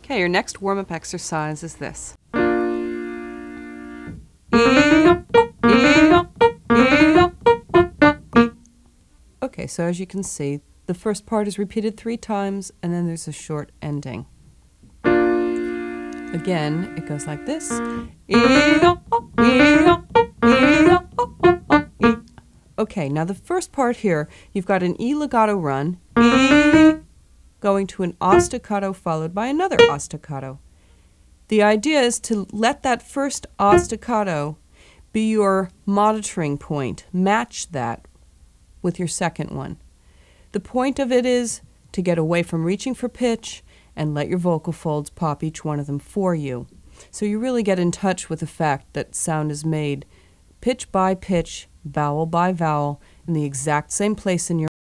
Okay, your next warm-up exercise is this. Okay, so as you can see, the first part is repeated 3 times, and then there's a short ending. Again, it goes like this. Okay, now the first part here, you've got an E legato run, E, going to an ostaccato followed by another ostaccato. The idea is to let that first ostaccato be your monitoring point. Match that with your second one. The point of it is to get away from reaching for pitch and let your vocal folds pop each one of them for you. So you really get in touch with the fact that sound is made pitch by pitch, vowel by vowel, in the exact same place in your